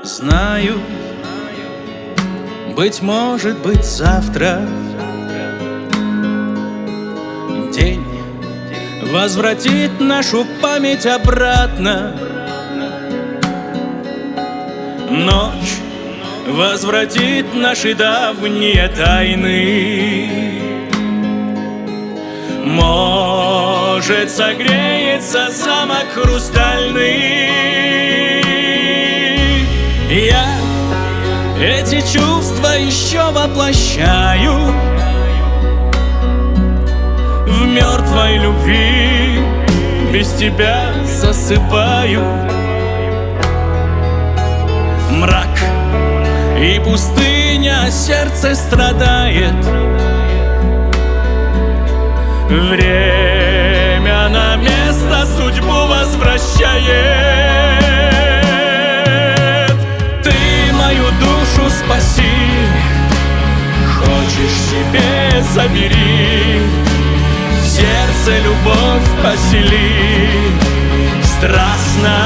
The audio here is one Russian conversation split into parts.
Знаю, быть может, быть завтра день возвратит нашу память обратно. Ночь возвратит наши давние тайны. Может, согреется замок хрустальный. Я эти чувства еще воплощаю в мертвой любви, без тебя засыпаю. Мрак и пустыня, сердце страдает. Время на место судьбу возвращает. Ты мою душу спаси, хочешь себе забери, в сердце любовь посели страстно.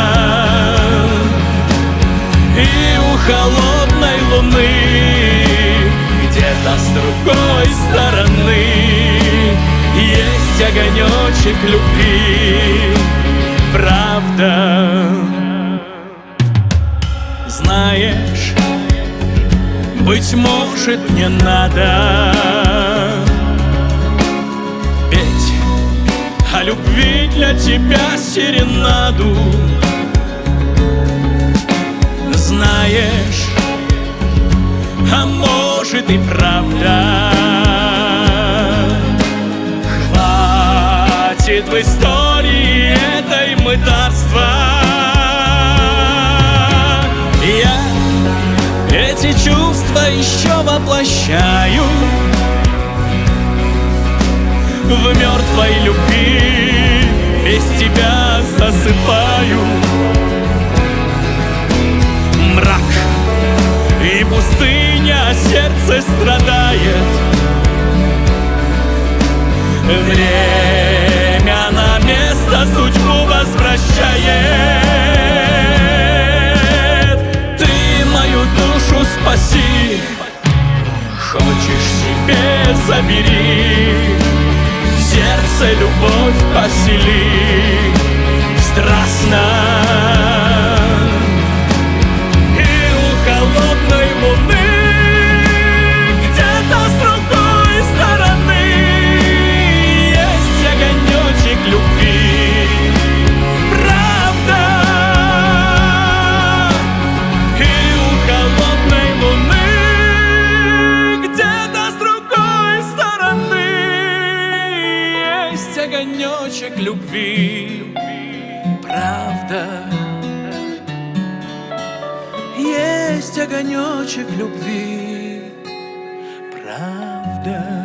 И у холодной луны где-то с другой стороны есть огонечек любви, правда. Знаешь, быть может, не надо петь о любви для тебя серенаду. Знаешь, а может и правда, хватит в истории этой мытарства. Я эти чувства еще воплощаю в мертвой любви, без тебя засыпаю. Мрак и пустыня, сердце страдает. Время на место судьбу возвращает. Ты мою душу спаси, хочешь себе забери, в сердце любовь посели страстно. Холодной луны где-то с другой стороны есть огонечек любви, правда. И у холодной луны где-то с другой стороны есть огонечек любви, правда. Есть огонечек любви, правда.